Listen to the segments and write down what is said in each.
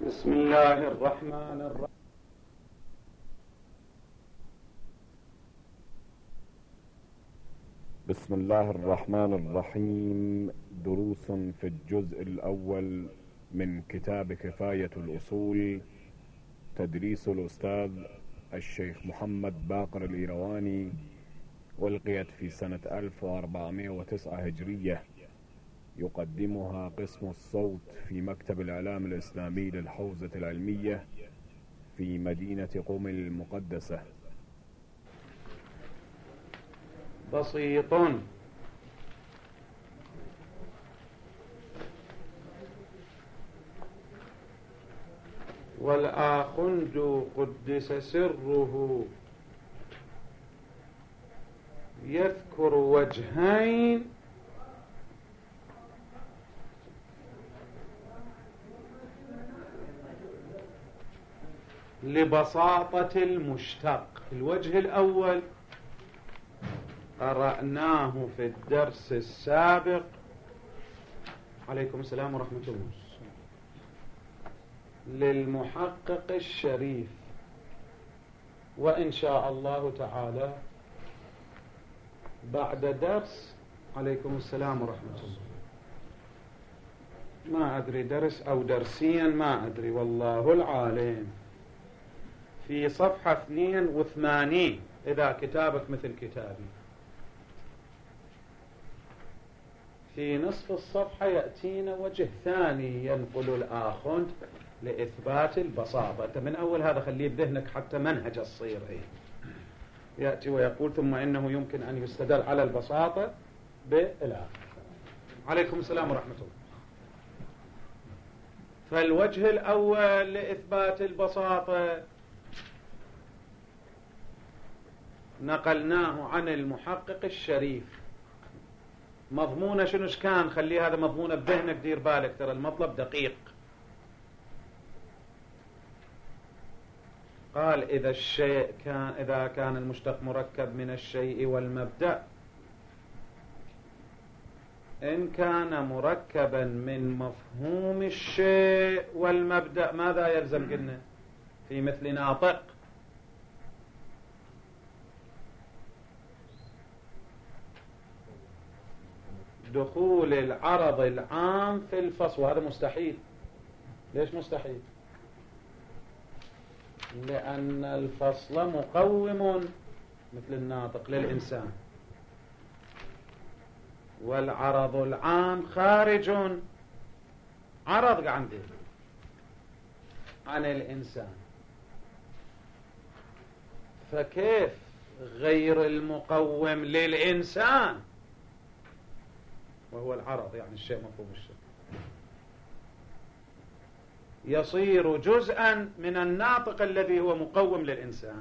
بسم الله الرحمن الرحيم. بسم الله الرحمن الرحيم. دروس في الجزء الأول من كتاب كفاية الأصول، تدريس الأستاذ الشيخ محمد باقر الإيرواني، ألقيت في سنة 1409 هجرية. يقدمها قسم الصوت في مكتب الإعلام الإسلامي للحوزة العلمية في مدينة قم المقدسة. بسيط. والآخند قدس سره يذكر وجهين لبساطة المشتق. الوجه الأول قرأناه في الدرس السابق. عليكم السلام ورحمة الله. للمحقق الشريف، وإن شاء الله تعالى بعد درس، عليكم السلام ورحمة الله، ما أدري درس أو درسيا ما أدري والله العالم، في صفحة 82 إذا كتابك مثل كتابي، في نصف الصفحة يأتينا وجه ثاني ينقل الآخند لإثبات البساطة. أنت من أول هذا خليه بذهنك حتى منهج الصير يأتي ويقول ثم إنه يمكن أن يستدل على البساطة بالآخر. عليكم السلام ورحمة الله. فالوجه الأول لإثبات البساطة نقلناه عن المحقق الشريف. مضمونه شنو كان؟ خلي هذا مضمونه بذهنك، دير بالك ترى المطلب دقيق. قال إذا كان المشتق مركب من الشيء والمبدأ، إن كان مركبا من مفهوم الشيء والمبدأ ماذا يلزم؟ قلنا في مثل ناطق، دخول العرض العام في الفصل، وهذا مستحيل. ليش مستحيل؟ لأن الفصل مقوم مثل الناطق للإنسان، والعرض العام خارج، عرض عنده عن الإنسان، فكيف غير المقوم للإنسان وهو العرض، يعني الشيء مفهوم الشيء، يصير جزءا من الناطق الذي هو مقوم للإنسان؟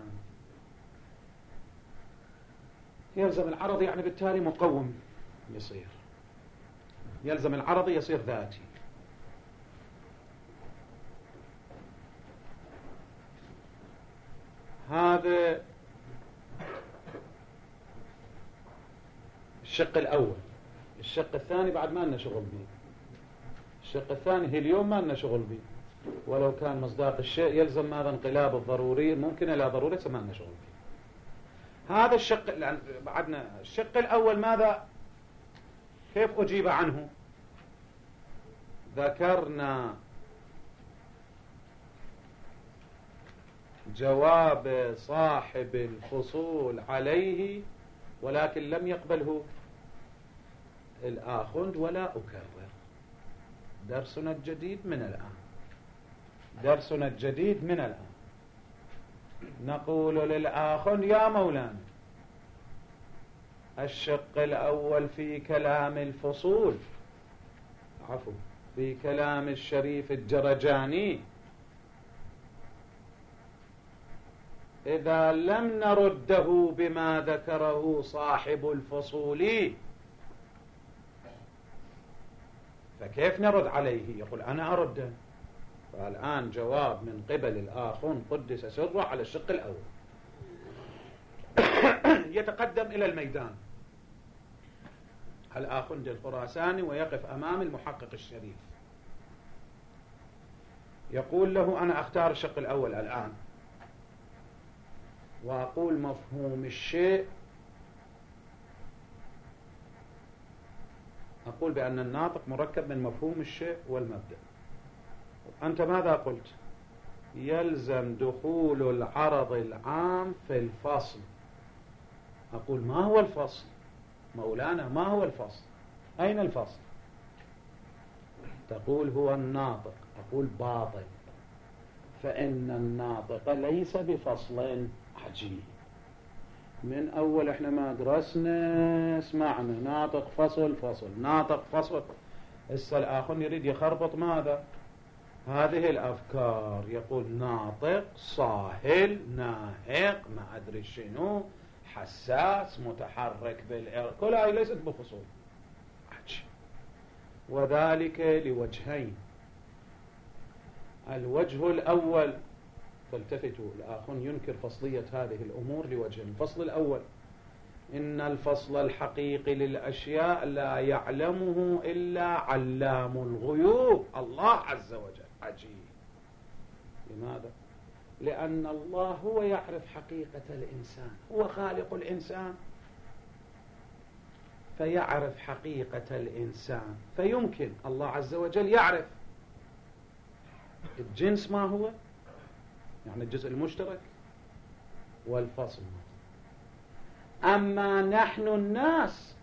يلزم العرض يعني بالتالي مقوم، يلزم العرض يصير ذاتي. هذا الشق الأول. الشق الثاني بعد ما لنا شغل به. الشق الثاني هي اليوم ما لنا شغل به، ولو كان مصداق الشيء يلزم ماذا؟ انقلاب الضروري ممكن إلى ضرورة ما لنا شغل به. هذا الشق بعدنا. الشق الأول ماذا؟ كيف أجيب عنه؟ ذكرنا جواب صاحب الفصول عليه، ولكن لم يقبله الآخند، ولا أكرر. درسنا الجديد من الآن، درسنا الجديد من الآن. نقول للآخند: يا مولانا، الشق الأول في كلام الفصول، في كلام الشريف الجرجاني، إذا لم نرده بما ذكره صاحب الفصول فكيف نرد عليه؟ يقول أنا أرده. فالآن جواب من قبل الآخون قدس سره على الشق الأول. يتقدم إلى الميدان الآخند الخراساني ويقف أمام المحقق الشريف. يقول له أنا أختار الشق الأول الآن وأقول مفهوم الشيء، أقول بأن الناطق مركب من مفهوم الشيء والمبدأ. أنت ماذا قلت؟ يلزم دخول العرض العام في الفصل. أقول ما هو الفصل؟ مولانا ما هو الفصل؟ أين الفصل؟ تقول هو الناطق. أقول باطل، فإن الناطق ليس بفصل. عجيب، من أول إحنا ما درسنا سمعنا ناطق فصل فصل ناطق فصل. هسه الآخر يريد يخربط ماذا؟ هذه الأفكار. يقول ناطق صاهل ناهق ما أدري شنو حساس متحرك كل هاي ليست بفصول. وذلك لوجهين. الوجه الأول، فالتفتوا، الآخر ينكر فصلية هذه الأمور لوجهين. الفصل الأول إن الفصل الحقيقي للأشياء لا يعلمه إلا علام الغيوب الله عز وجل. عجيب. لماذا؟ لأن الله هو يعرف حقيقة الإنسان، هو خالق الإنسان فيعرف حقيقة الإنسان، فيمكن الله عز وجل يعرف الجنس ما هو، يعني الجزء المشترك، والفصل ما هو. أما نحن الناس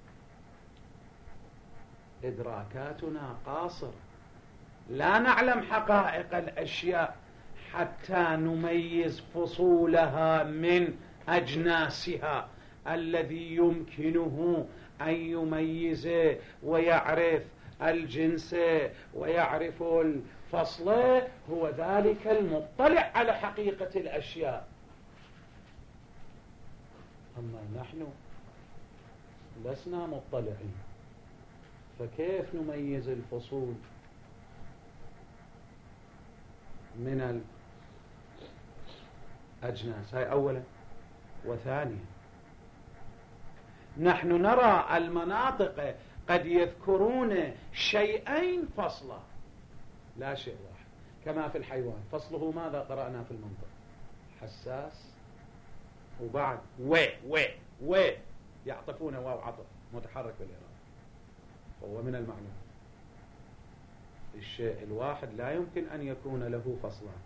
إدراكاتنا قاصرة، لا نعلم حقائق الأشياء حتى نميز فصولها من أجناسها. الذي يمكنه أن يميز ويعرف الجنس ويعرف الفصل هو ذلك المطلع على حقيقة الأشياء. أما نحن لسنا مطلعين، فكيف نميز الفصول من الأجناس؟ هاي أولا. وثانيا نحن نرى المناطق قد يذكرون شيئين فصلا لا شيء واحد، كما في الحيوان فصله ماذا قرأنا في المنطق؟ حساس، وبعد و يعطفون واو عطف متحرك بالإرادة. فهو من المعلوم الشيء الواحد لا يمكن أن يكون له فصلان.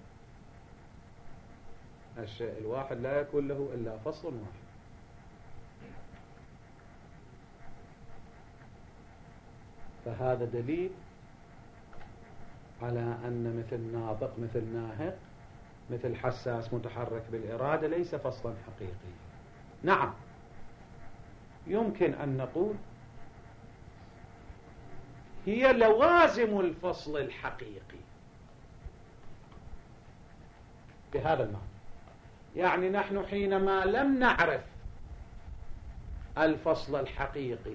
الشيء الواحد لا يكون له إلا فصل واحد. فهذا دليل على أن مثل ناطق مثل ناهق مثل حساس متحرك بالإرادة ليس فصلا حقيقيا. نعم يمكن أن نقول هي لوازم الفصل الحقيقي بهذا المعنى. يعني نحن حينما لم نعرف الفصل الحقيقي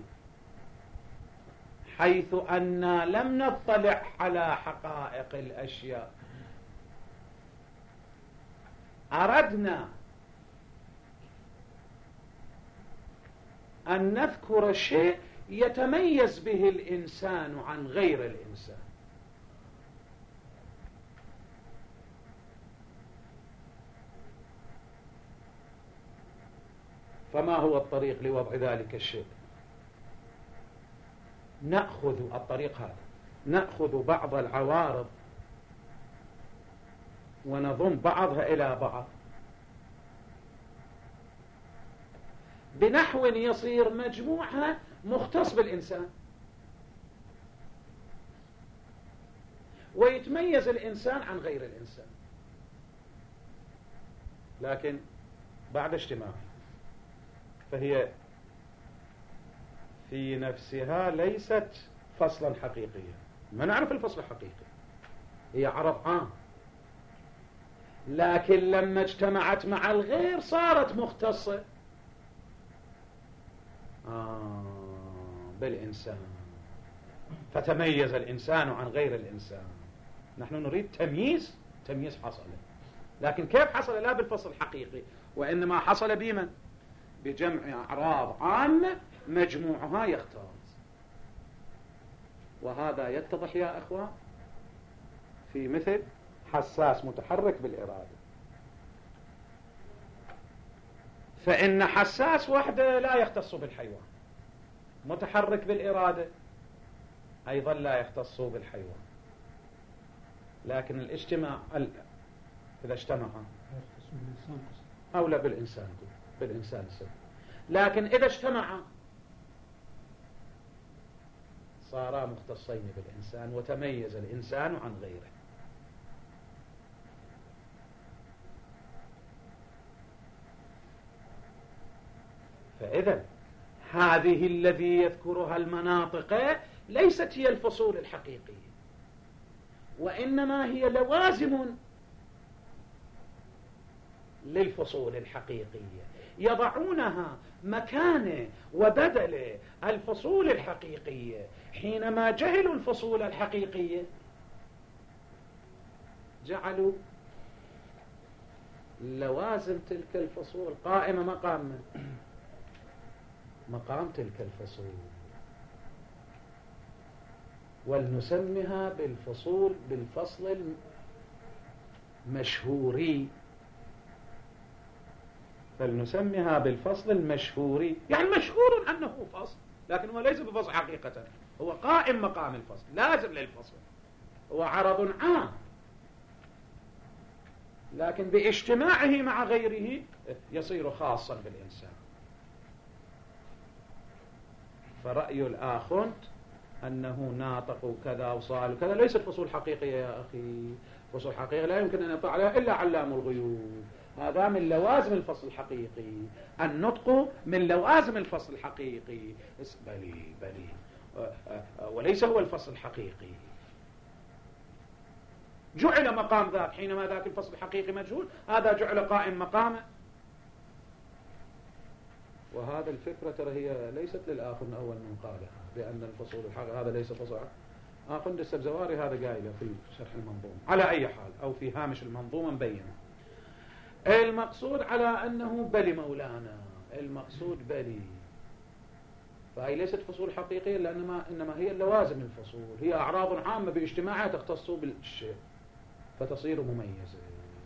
حيث أننا لم نطلع على حقائق الأشياء، أردنا أن نذكر شيء يتميز به الإنسان عن غير الإنسان. فما هو الطريق لوضع ذلك الشيء؟ نأخذ الطريق هذا، نأخذ بعض العوارض ونضم بعضها إلى بعض بنحو يصير مجموعها مختص بالإنسان، ويتميز الإنسان عن غير الإنسان، لكن بعد اجتماع. فهي في نفسها ليست فصلا حقيقيا، ما نعرف الفصل الحقيقي، هي عرض عام، لكن لما اجتمعت مع الغير صارت مختصة بالإنسان، فتميز الإنسان عن غير الإنسان. نحن نريد تمييز حصل، لكن كيف حصل؟ لا بالفصل الحقيقي، وإنما حصل بمن؟ بجمع أعراض عامة مجموعها يختار. وهذا يتضح يا أخوان في مثل حساس متحرك بالإرادة، فإن حساس وحده لا يختص بالحيوان، متحرك بالإرادة أيضا لا يختص بالحيوان، لكن الاجتماع إذا اجتمع أو لا بالإنسان السبب، لكن إذا اجتمع صارا مختصين بالإنسان وتميز الإنسان عن غيره. فإذا هذه الذي يذكرها المناطق ليست هي الفصول الحقيقية، وإنما هي لوازم للفصول الحقيقية، يضعونها مكان وبدل الفصول الحقيقية. حينما جهلوا الفصول الحقيقية جعلوا لوازم تلك الفصول قائمة مقام تلك الفصول، ولنسميها بالفصل المشهوري، فلنسميها بالفصل المشهوري، يعني مشهور أنه فصل، لكن هو ليس بفصل حقيقة، هو قائم مقام الفصل، لازم للفصل، هو عرض عام، لكن باجتماعه مع غيره يصير خاصا بالإنسان. فرأي الآخوند أنه ناطق كذا وصال وكذا ليست فصول حقيقية يا أخي، فصول حقيقية لا يمكن أن يطلع عليها إلا علام الغيوب، هذا من لوازم الفصل الحقيقي، النطق من لوازم الفصل الحقيقي، بلي وليس هو الفصل الحقيقي. جعل مقام ذاك حينما ذاك الفصل الحقيقي مجهول، هذا جعل قائم مقامه. وهذا الفكرة ترى هي ليست للآخر أول من قالها بأن الفصول الحقيقي هذا ليس فصل. آخوند السبزواري هذا قايله في شرح المنظومة على أي حال، أو في هامش المنظومة مبينة. المقصود على أنه بلي مولانا، المقصود بلي، فهي ليست فصول حقيقية، إنما هي لوازم الفصول، هي أعراض عامة باجتماعها تختص بالشيء فتصير مميزة.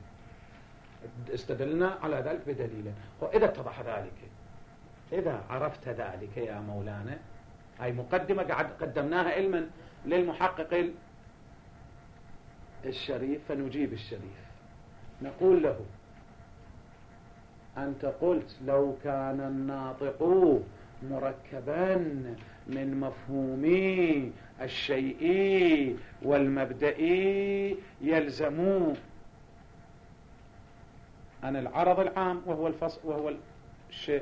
استدلنا على ذلك بدليل. وإذا اتضح ذلك، إذا عرفت ذلك يا مولانا، هاي مقدمة قدمناها علما للمحقق الشريف، فنجيب الشريف نقول له: أنت قلت لو كان الناطق مركبا من مفهومي الشيئي والمبدئي يلزم أن العرض العام وهو الفصل وهو الشيء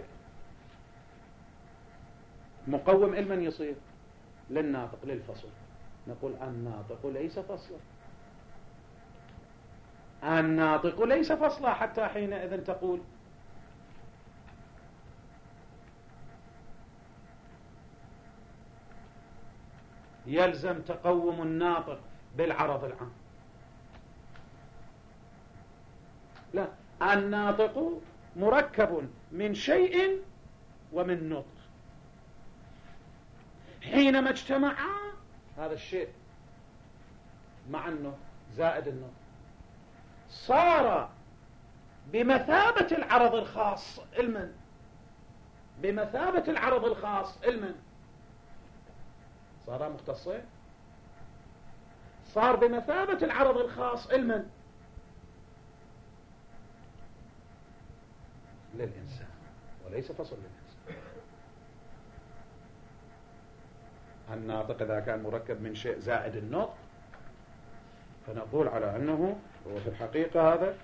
مقوم علما يصير للناطق للفصل. نقول الناطق ليس فصلا، الناطق ليس فصلا، حتى حينئذ تقول يلزم تقوم الناطق بالعرض العام. لا، الناطق مركب من شيء ومن نطق، حينما اجتمعا هذا الشيء مع النطق زائد النطق صار بمثابة العرض الخاص علما، بمثابة العرض الخاص علما، صار مختصين، صار بمثابة العرض الخاص علما للإنسان وليس فصل للإنسان. الناطق إذا كان مركب من شيء زائد النطق فنقول على أنه هو في الحقيقة هذا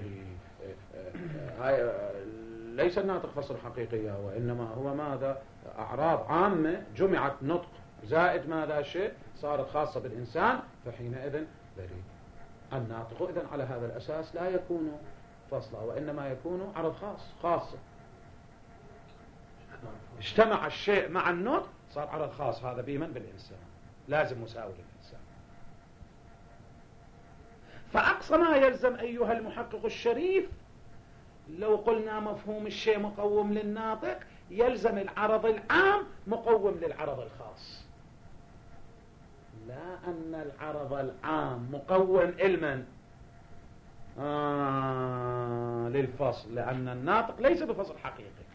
ليس الناطق فصل حقيقية، وإنما هو ماذا؟ أعراض عامة جمعت نطق زائد ماذا شيء صارت خاصة بالإنسان، فحينئذ بريء. الناطق إذن على هذا الأساس لا يكون فصلا، وإنما يكون عرض خاصة. اجتمع الشيء مع النطق صار عرض خاص، هذا بمن؟ بالإنسان، لازم مساوي للإنسان. فأقصى ما يلزم أيها المحقق الشريف لو قلنا مفهوم الشيء مقوم للناطق، يلزم العرض العام مقوم للعرض الخاص. لا أن العرض العام مقوم علما للفصل، لأن الناطق ليس بفصل حقيقي.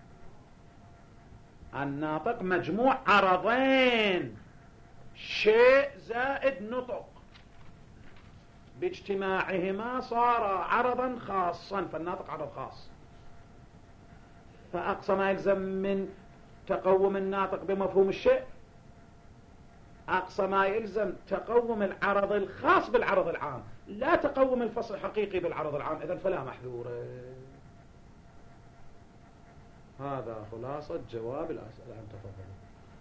الناطق مجموع عرضين، شيء زائد نطق، باجتماعهما صار عرضا خاصا، فالناطق عرض خاص. فأقصى ما يلزم من تقوم الناطق بمفهوم الشيء، أقصى ما يلزم تقوم العرض الخاص بالعرض العام، لا تقوم الفصل الحقيقي بالعرض العام، إذن فلا محذور. هذا خلاصة جواب الأسئلة. أن تفضل.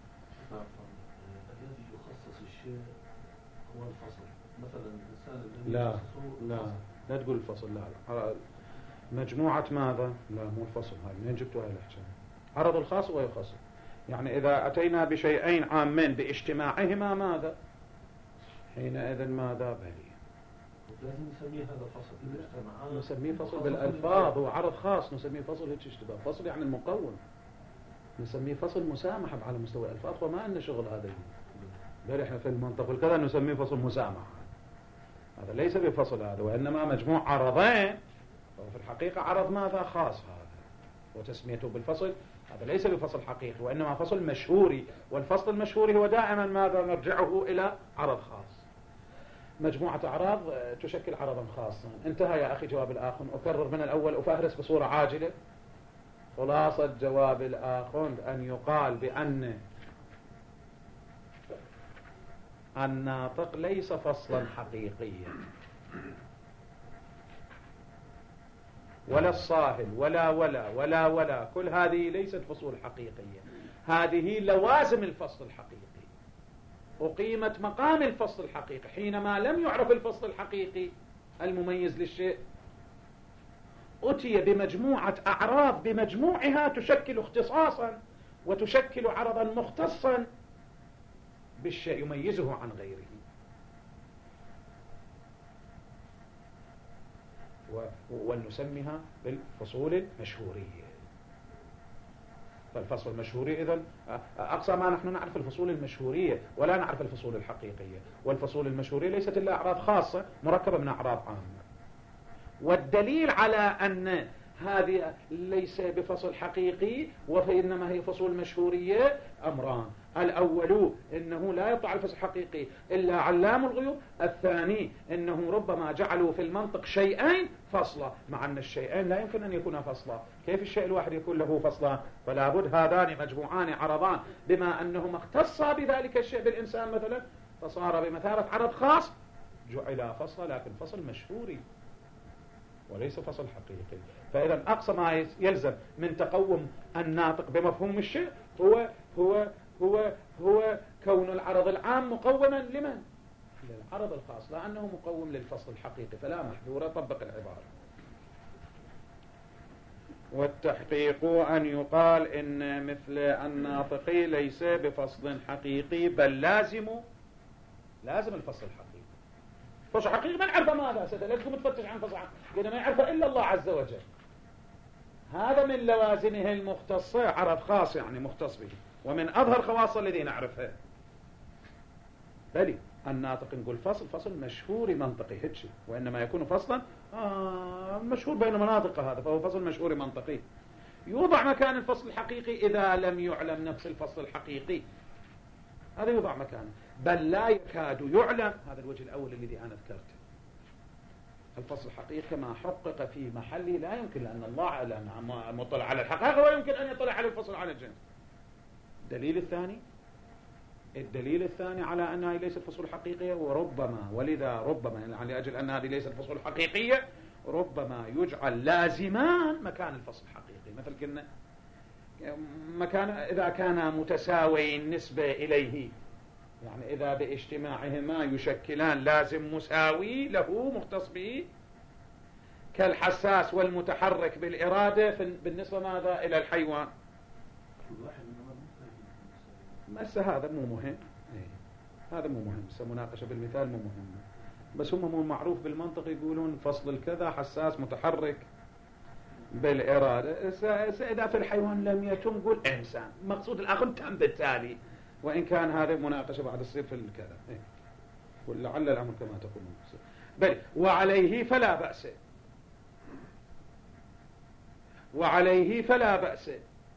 الذي يخصص الشيء هو الفصل، مثلا الإنسان لا تقول الفصل، لا مجموعة ماذا؟ لا مو الفصل، هاي منين جبتوا هاي الحكاية؟ عرض الخاص ويخصص، يعني إذا أتينا بشيئين عامين باجتماعهما ماذا؟ حينئذ ماذا؟ بلي لازم نسميه هذا فصل، نسميه فصل بالألفاظ، هو عرض خاص نسميه فصل. هيك اشتباه، فصل يعني المقوم، نسميه فصل مسامحة على مستوى الألفاظ، وما أن شغل هذا. بل احنا في المنطق والكذا نسميه فصل مسامحة، هذا ليس بفصل هذا، وإنما مجموع عرضين، وفي الحقيقة عرض ماذا؟ خاص هذا، وتسميته بالفصل هذا ليس بفصل حقيقي، وإنما فصل مشهوري، والفصل المشهوري هو دائما ماذا؟ نرجعه إلى عرض خاص. مجموعة أعراض تشكل عرضا خاصا. انتهى يا أخي جواب الآخر. أكرر من الأول أفهرس بصورة عاجلة. خلاصة جواب الآخر أن يقال بأن الناطق ليس فصلا حقيقيا، ولا الصاهل ولا كل هذه ليست فصول حقيقية، هذه لوازم الفصل الحقيقي، أقيمت مقام الفصل الحقيقي حينما لم يعرف الفصل الحقيقي المميز للشيء، أتي بمجموعة أعراض بمجموعها تشكل اختصاصا وتشكل عرضا مختصا بالشيء يميزه عن غيره. ونسميها بالفصول المشهورية. فالفصل المشهوري إذن أقصى ما نحن نعرف الفصول المشهورية ولا نعرف الفصول الحقيقية، والفصول المشهورية ليست إلا أعراض خاصة مركبة من أعراض عامة. والدليل على أن هذه ليس بفصل حقيقي وإنما هي فصول مشهورية أمران: الأول إنه لا يطلع الفصل الحقيقي إلا علام الغيوب، الثاني إنه ربما جعلوا في المنطق شيئين فصلا، مع أن الشيئين لا يمكن أن يكونا فصلا. كيف الشيء الواحد يكون له فصلا؟ فلا بد هذان مجموعان عرضان، بما أنهما اختصا بذلك الشيء بالإنسان مثلا فصار بمثابة عرض خاص جعل فصلا، لكن فصل مشهوري وليس فصل حقيقي. فإذا أقصى ما يلزم من تقوم الناطق بمفهوم الشيء هو هو هو هو كون العرض العام مقوما لمن؟ للعرض الخاص، لأنه مقوم للفصل الحقيقي، فلا محذور. طبق العبارة. والتحقيق أن يقال إن مثل الناطق ليس بفصل حقيقي، بل لازم الفصل الحقيقي. فصل حقيقي ما نعرفه ماذا سيدة، لازم تفتش عن فصل حقيقي، ما يعرفه إلا الله عز وجل. هذا من لوازمه المختصة، عرض خاص يعني مختص به، ومن أظهر خواص الذي نعرفها. بلي الناطق نقول فصل مشهوري منطقي هيك، وإنما يكون فصلا مشهور بين مناطق، هذا فهو فصل مشهوري منطقي يوضع مكان الفصل الحقيقي إذا لم يعلم نفس الفصل الحقيقي، هذا يوضع مكانه، بل لا يكاد يعلم. هذا الوجه الأول الذي أنا ذكرته. الفصل الحقيقي ما حقق في محله لا يمكن، لأن الله مطلع على الحقائق ويمكن أن يطلع على الفصل على الجنس. الدليل الثاني على أنها ليست فصول حقيقية، ولذا ربما يعني لأجل أن هذه ليست فصول حقيقية ربما يجعل لازمان مكان الفصل الحقيقي. مثل كنا مكان إذا كان متساويين نسبة إليه، يعني إذا باجتماعهما يشكلان لازم مساوي له مختص به، كالحساس والمتحرك بالإرادة بالنسبة ماذا إلى الحيوان. بس هذا مو مهم، هذا مو مهم، مناقشة بالمثال مو مهم، بس هم مو معروف بالمنطق يقولون فصل الكذا حساس متحرك بالإرادة. إذا في الحيوان لم يتم قول إنسان، مقصود الآخر تم بالتالي، وإن كان هذه مناقشة بعد تصير في الكذا ولعل الأمر كما تقولون. بل وعليه فلا بأس، وعليه فلا بأس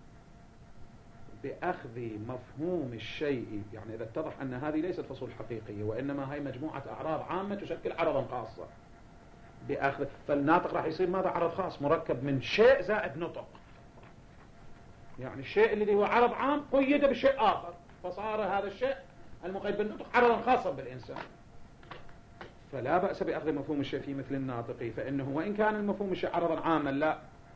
بأخذ مفهوم الشيء، يعني إذا اتضح أن هذه ليست فصول حقيقية وإنما هي مجموعة أعراض عامة تشكل عرضا خاصا، بأخذ فالناطق راح يصير ماذا؟ عرض خاص مركب من شيء زائد نطق، يعني الشيء الذي هو عرض عام قيد بشيء آخر فصار هذا الشيء المقيد بالنطق عرضا خاصا بالإنسان. فلا بأس بأخذ مفهوم الشيء في مثل الناطق، فإنه وإن كان المفهوم الشيء عرضا عاما لا،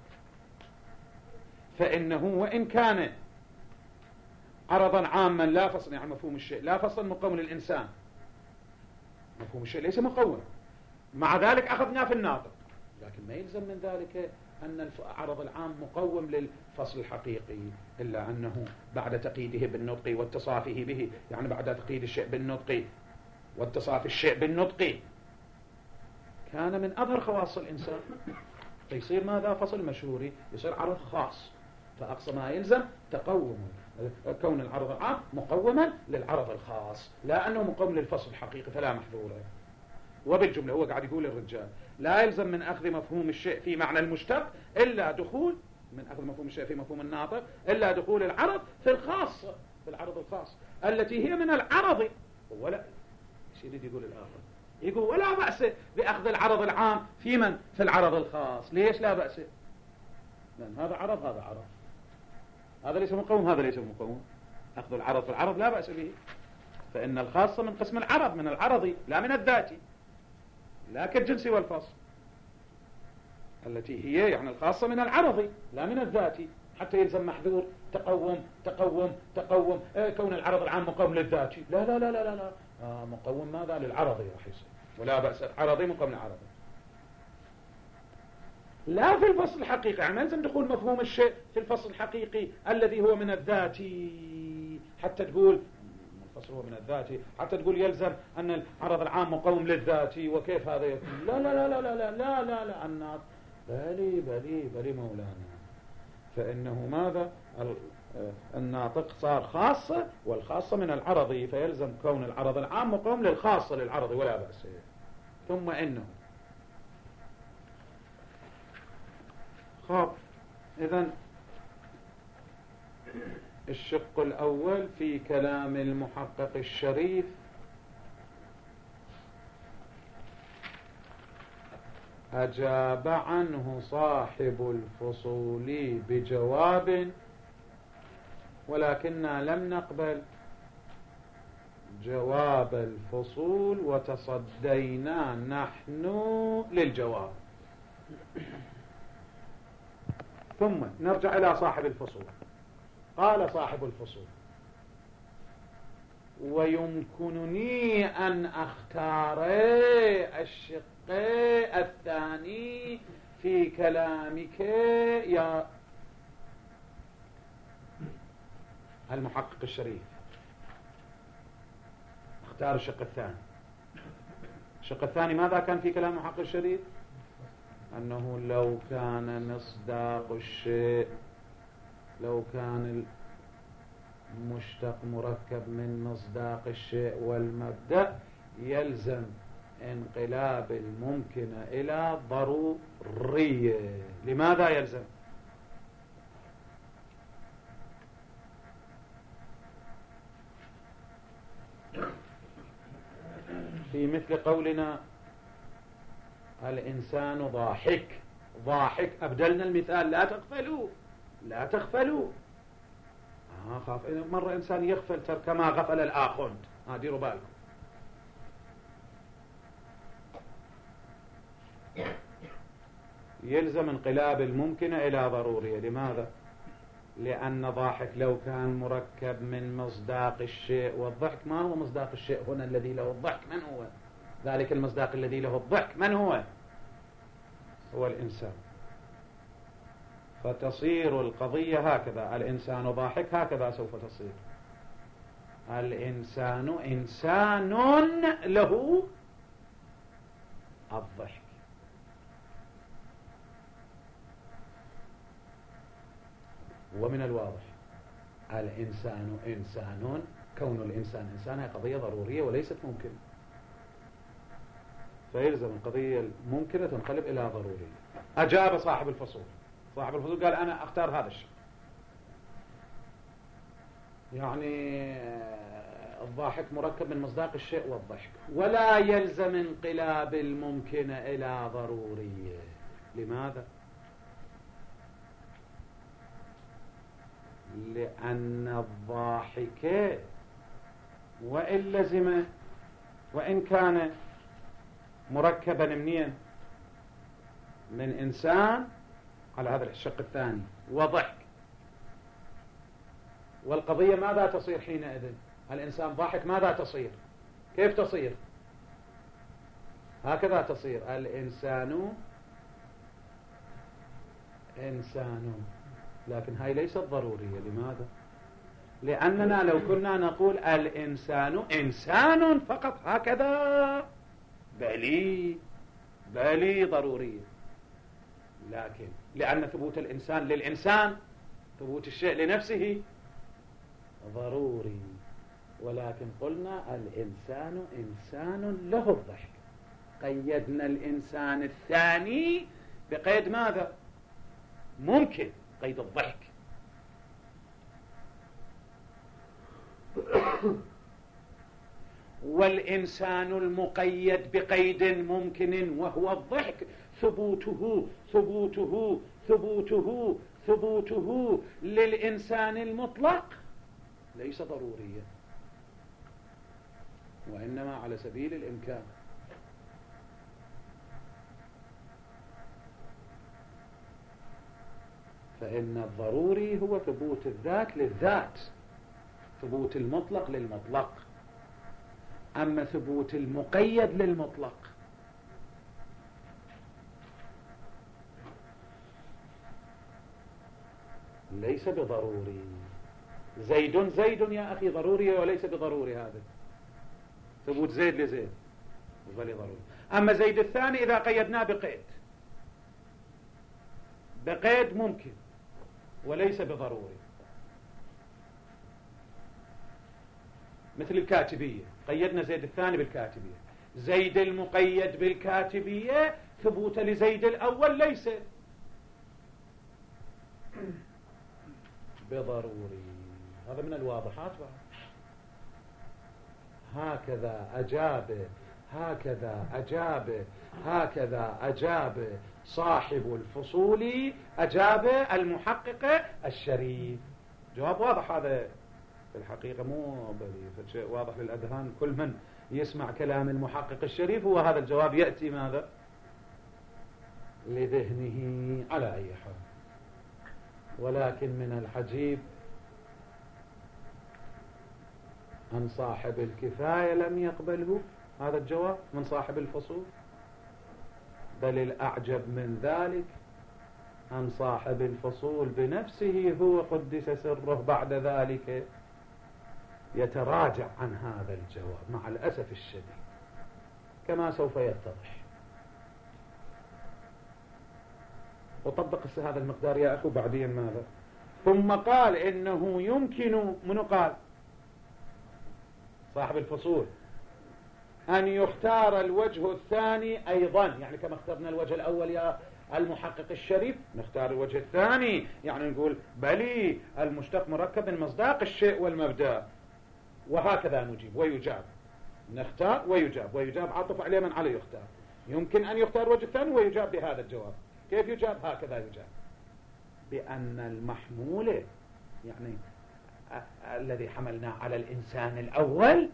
فإنه وإن كان عرضا عاما لا فصل، يعني مفهوم الشيء لا فصل مقوم للإنسان، مفهوم الشيء ليس مقوم، مع ذلك أخذناه في الناطق، لكن ما يلزم من ذلك أن العرض العام مقوم للفصل الحقيقي، إلا أنه بعد تقييده بالنطق واتصافه به، يعني بعد تقييد الشيء بالنطق واتصاف الشيء بالنطق كان من أظهر خواص الإنسان، فيصير ماذا؟ فصل مشهوري، يصير عرض خاص، فأقصى ما يلزم تقوم كون العرض العام مقوما للعرض الخاص، لا أنه مقوم للفصل الحقيقي فلا محظور. وبالجملة هو قاعد يقول الرجال لا يلزم من أخذ مفهوم الشيء في معنى المشتق إلا دخول، من أخذ مفهوم الشيء في مفهوم الناطق إلا دخول العرض في الخاص، في العرض الخاص التي هي من العرض. ولا ايش يريد يقول الآخر؟ يقول ولا بأس بأخذ العرض العام في من؟ في العرض الخاص. ليش لا بأس؟ لأن هذا عرض هذا عرض، هذا ليس مقوم هذا ليس مقوم، أخذ العرض في العرض لا بأس به، فإن الخاصة من قسم العرض، من العرض لا من الذاتي، لا كالجنس والفصل التي هي يعني الخاصة من العرض لا من الذاتي، حتى يلزم محذور تقوم كون العرض العام مقوم للذاتي، لا لا لا لا لا مقوم ماذا؟ للعرض راح يصير، ولا بأس العرضي مقوم للعرض، لا في الفصل الحقيقي، يعني ما يلزم دخول مفهوم الشيء في الفصل الحقيقي الذي هو من الذاتي حتى تقول الفصل هو من الذاتي، حتى تقول يلزم أن العرض العام مقوم للذاتي، وكيف هذا يكون؟ لا لا لا لا لا لا لا لا الناط بلي مولانا، فإنه ماذا؟ الناطق صار خاصة، والخاصة من العرض، فيلزم كون العرض العام مقوم للخاصة للعرض ولا بأس. ثم إنه إذن الشق الأول في كلام المحقق الشريف أجاب عنه صاحب الفصول بجواب، ولكننا لم نقبل جواب الفصول وتصدينا نحن للجواب. ثم نرجع إلى صاحب الفصول. قال صاحب الفصول: ويمكنني أن أختار الشق الثاني في كلامك يا المحقق الشريف. اختار الشق الثاني. الشق الثاني ماذا كان في كلام المحقق الشريف؟ أنه لو كان مصداق الشيء، لو كان المشتق مركب من مصداق الشيء والمبدأ، يلزم انقلاب الممكن إلى ضرورية. لماذا يلزم؟ في مثل قولنا الإنسان ضاحك أبدلنا المثال لا تغفلوا خاف مرة إنسان يغفل كما غفل الآخند، ديروا بالكم. يلزم انقلاب الممكن إلى ضرورية. لماذا؟ لأن ضاحك لو كان مركب من مصداق الشيء، والضحك ما هو مصداق الشيء هنا الذي له الضحك، من هو ذلك المصداق الذي له الضحك؟ من هو الإنسان. فتصير القضية هكذا، الإنسان ضاحك، هكذا سوف تصير. الإنسان إنسان له الضحك. ومن الواضح الإنسان إنسان كون الإنسان إنسان قضية ضرورية وليست ممكنة، فيلزم القضية الممكنة تنقلب إلى ضرورية. أجاب صاحب الفصول قال أنا أختار هذا الشيء، يعني الضاحك مركب من مصداق الشيء والضحك، ولا يلزم انقلاب الممكن إلى ضرورية. لماذا؟ لأن الضاحك وإن كان مركبا منين؟ من إنسان على هذا الشق الثاني وضحك، والقضية ماذا تصير حينئذ؟ الإنسان ضاحك ماذا تصير؟ كيف تصير؟ هكذا تصير الإنسان إنسان، لكن هاي ليست ضرورية. لماذا؟ لأننا لو كنا نقول الإنسان إنسان فقط هكذا بلي ضرورية، لكن لأن ثبوت الإنسان للإنسان، ثبوت الشيء لنفسه ضروري، ولكن قلنا الإنسان إنسان له الضحك، قيدنا الإنسان الثاني بقيد ماذا؟ ممكن، قيد الضحك. والإنسان المقيد بقيد ممكن وهو الضحك ثبوته للإنسان المطلق ليس ضروريا، وإنما على سبيل الإمكان. فإن الضروري هو ثبوت الذات للذات، ثبوت المطلق للمطلق، أما ثبوت المقيد للمطلق ليس بضروري. زيد يا أخي ضروري وليس بضروري، هذا ثبوت زيد لزيد وظل ضروري. أما زيد الثاني إذا قيدناه بقيد ممكن وليس بضروري، مثل الكاتبية، قيدنا زيد الثاني بالكاتبية، زيد المقيد بالكاتبية ثبوت لزيد الأول ليس بضروري. هذا من الواضحات بعد. هكذا أجاب صاحب الفصول، أجاب المحقق الشريف. جواب واضح هذا في الحقيقة، مو شيء واضح للأذهان. كل من يسمع كلام المحقق الشريف هو هذا الجواب يأتي ماذا؟ لذهنه على أي حال. ولكن من العجيب أن صاحب الكفاية لم يقبله هذا الجواب من صاحب الفصول، بل الأعجب من ذلك أن صاحب الفصول بنفسه هو قدس سره بعد ذلك يتراجع عن هذا الجواب مع الأسف الشديد، كما سوف يتضح. وطبق هذا المقدار يا أخو بعدين ماذا؟ ثم قال إنه يمكن، منو قال؟ صاحب الفصول، أن يختار الوجه الثاني أيضا، يعني كما اخترنا الوجه الأول يا المحقق الشريف نختار الوجه الثاني، يعني نقول بلي المشتق مركب من مصداق الشيء والمبدأ، وهكذا نجيب ويجاب، نختار ويجاب عطف عليه من عليه يختار. يمكن أن يختار الوجه الثاني ويجاب بهذا الجواب. كيف يجاب؟ هكذا يجاب، بأن المحمول يعني الذي حملنا على الإنسان الأول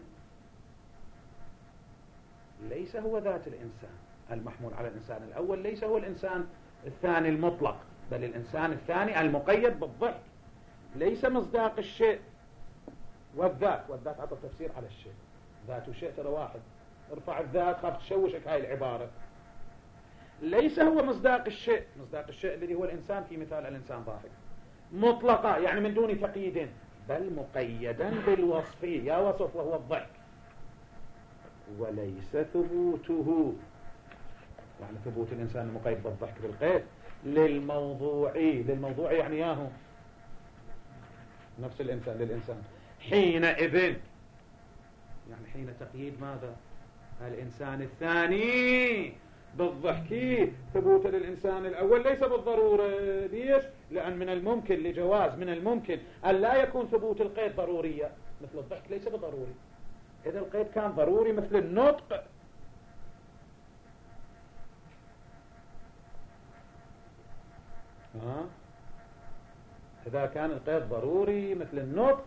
ليس هو ذات الإنسان، المحمول على الإنسان الأول ليس هو الإنسان الثاني المطلق، بل الإنسان الثاني المقيد بالضحك، ليس مصداق الشيء والذات عطى تفسير على الشيء، ذات وشيء ترى واحد، ارفع الذات خاف تشوشك هاي العبارة. ليس هو مصداق الشيء الذي هو الإنسان في مثال الإنسان ضاحك مطلقا، يعني من دون تقييد، بل مقيدا بالوصف يا وصف وهو الضحك، وليس ثبوته يعني ثبوت الإنسان المقيد بالضحك بالقيد للموضوع يعني ياهو نفس الإنسان للإنسان. حينئذ حين تقييد ماذا؟ الإنسان الثاني بالضحك. ثبوت للإنسان الأول ليس بالضرورة. ليش؟ لأن من الممكن لجواز، من الممكن أن لا يكون ثبوت القيد ضرورية، مثل الضحك ليس بضروري. إذا القيد كان ضروري مثل النطق، إذا كان القيد ضروري مثل النطق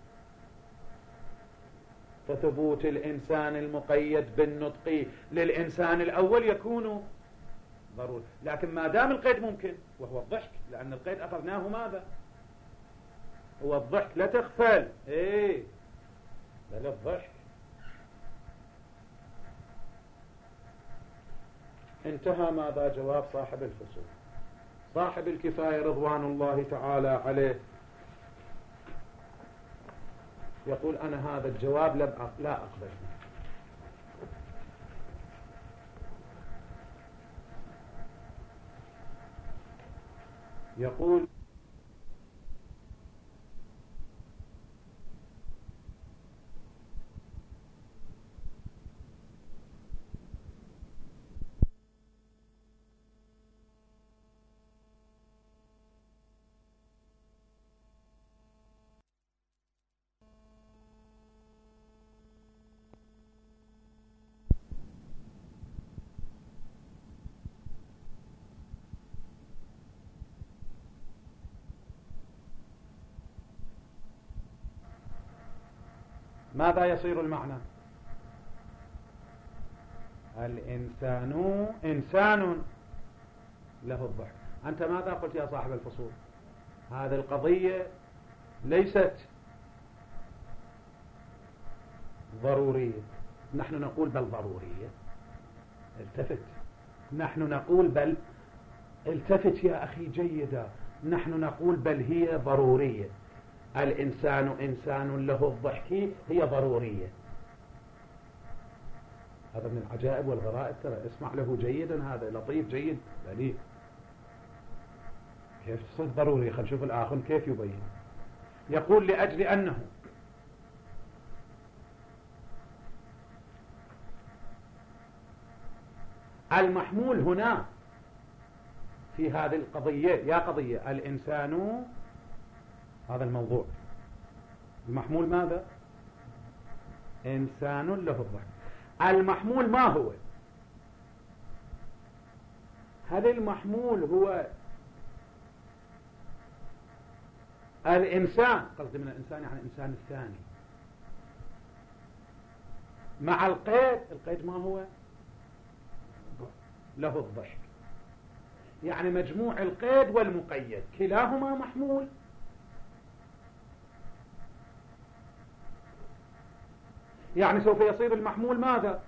فثبوت الإنسان المقيد بالنطق للإنسان الأول يكون ضروري. لكن ما دام القيد ممكن وهو الضحك، لأن القيد أخذناه ماذا؟ هو الضحك، لا تغفل، بل الضحك. انتهى ماذا؟ جواب صاحب الفصول. صاحب الكفاية رضوان الله تعالى عليه يقول أنا هذا الجواب لا أقبله. يقول ماذا يصير المعنى؟ الإنسان إنسان له الضحك. أنت ماذا قلت يا صاحب الفصول؟ هذه القضية ليست ضرورية. نحن نقول بل ضرورية. التفت، نحن نقول بل، التفت يا أخي جيدا، نحن نقول بل هي ضرورية. الإنسان إنسان له الضحك هي ضرورية. هذا من العجائب والغرائب، ترى اسمع له جيدا، هذا لطيف جيد بليغ. كيف تصير ضروري؟ خل نشوف الآخر كيف يبين. يقول لأجل أنه المحمول هنا في هذه القضية، يا قضية الإنسان، هذا الموضوع، المحمول ماذا؟ إنسان له الضحك. المحمول ما هو؟ هل المحمول هو الإنسان؟ قصدي من الإنسان يعني الإنسان الثاني مع القيد. القيد ما هو؟ له الضحك. يعني مجموع القيد والمقيد كلاهما محمول. يعني سوف يصير المحمول ماذا؟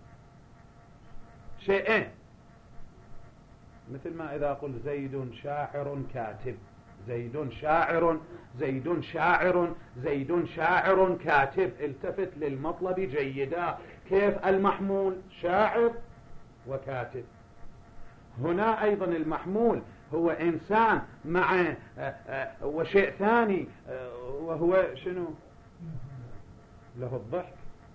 شيئين، مثل ما إذا قل زيد شاعر كاتب، زيد شاعر، زيد شاعر، زيد شاعر كاتب. التفت للمطلب جيدا. كيف المحمول؟ شاعر وكاتب. هنا أيضا المحمول هو إنسان مع وشيء ثاني وهو شنو؟ له الضحك.